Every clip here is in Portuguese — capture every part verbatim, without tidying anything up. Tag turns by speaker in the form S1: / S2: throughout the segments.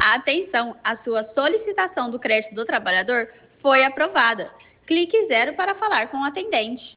S1: Atenção, a sua solicitação do crédito do trabalhador foi aprovada. Clique zero para falar com o atendente.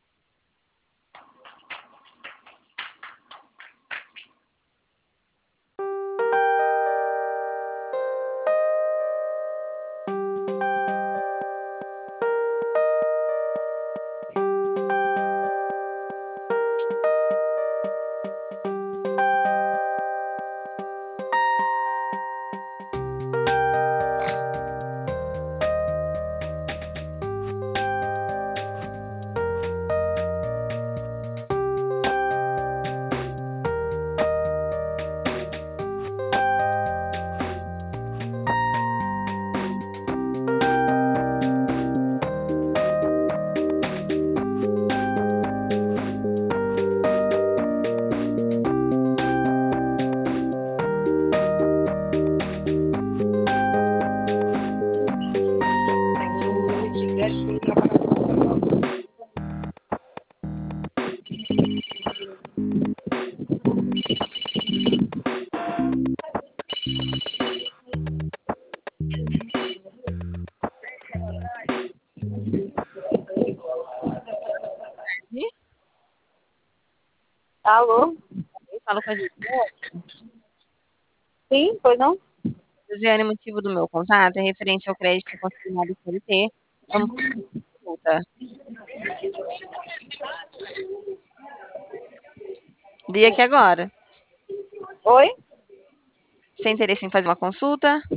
S2: Alô?
S3: Fala com a Josiane.
S2: Sim, pois não?
S3: Josiane, o motivo do meu contato é referente ao crédito consignado C L T. Vamos consulta. Liga aqui agora.
S2: Oi?
S3: Você tem interesse em fazer uma consulta?